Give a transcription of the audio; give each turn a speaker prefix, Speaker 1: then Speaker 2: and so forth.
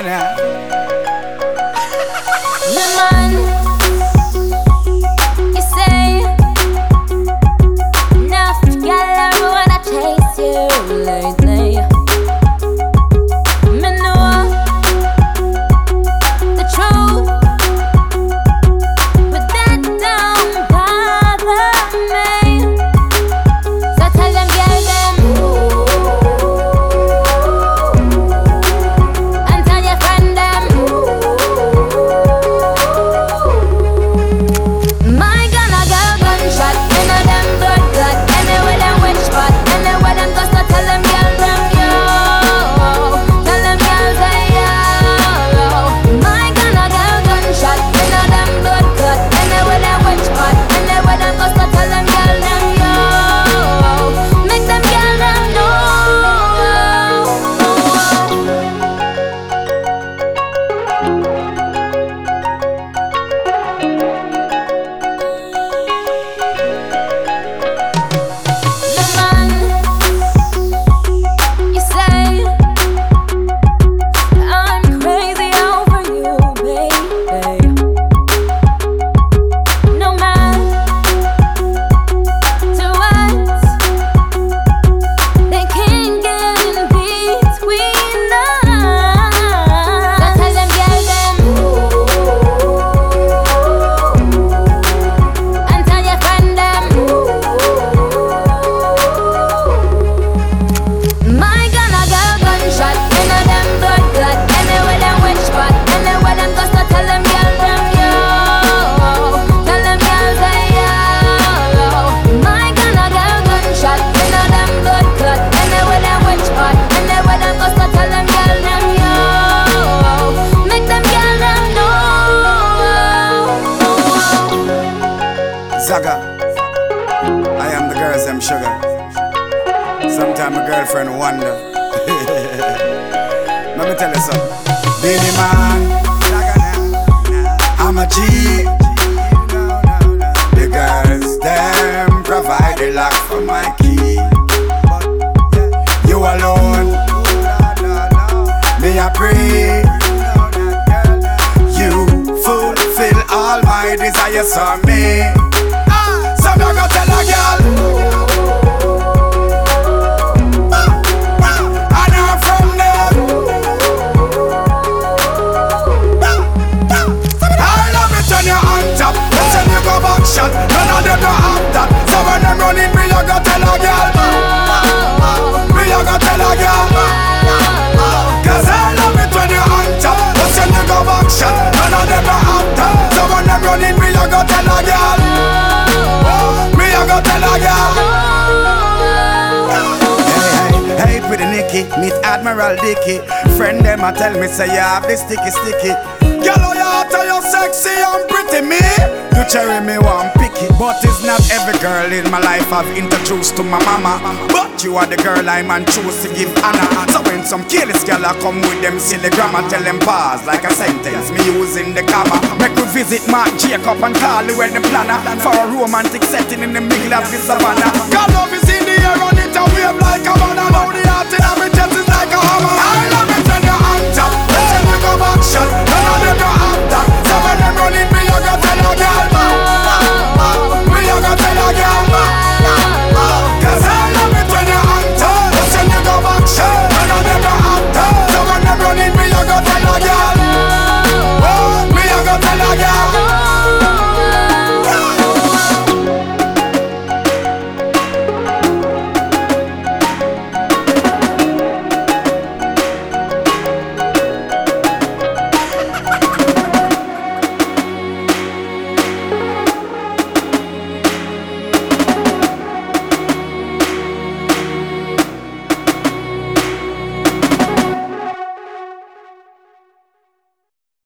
Speaker 1: man, you say enough, girl, I wanna chase you lately. Me know the truth, but that don't bother me. So tell them, girl, them, and tell your friend them. My gun a girl gunshot, in a them blood clot. Anywhere them witch spot, anywhere them go, so tell them, girl, them, yo. Tell them, girl, say, yo. My gun a girl gunshot, in a them blood clot. Anywhere them witch spot, anywhere them go, so tell them, girl, them, yo. Make them girl them know. Man, you say I'm crazy over you, baby. No matter what, they can't get in between us. So tell them, girl, them, and tell your friend them. My gun a girl gunshot, in a them blood clot. Anywhere them witch spot, anywhere them go, so tell them, girl, them, yo. Tell them, girl, say, yo. My gun a girl gunshot, in a them blood clot. Anywhere them witch spot, anywhere them go, so tell them, girl, them, yo. Make them girl them know.
Speaker 2: Zaga, I am the girls, them sugar. Sometimes my girlfriend wonder. Let me tell you something. Billy man, I'm a G. The girls, them provide the lock for my key. You alone, me a pray. You fulfill all my desires on me. So me go tell a girl. And I'm from them. I love it when you're on top. Listen, you go back shot. None of them don't have that. So when them running, me a go tell a girl. Me a go tell a girl. Cause I love it when you're on top. Listen, you go back shot. None of them don't have that. So when them running, me a go tell a girl. Me a go tell a girl. Hey, pretty Nicky, meet Admiral Dicky. Friend them a tell me say you have this sticky. Girl, oh, you hot, you sexy and pretty, me. You cherry me one picky, but it's not every girl in my life I've introduced to my mama. But you are the girl I'm and choose to give honor. So when some careless girl I come with them silly grammar, tell them pause like a sentence, me using the comma. Make we visit Mark Jacob and Carly where the planner for a romantic setting in the middle of the savannah.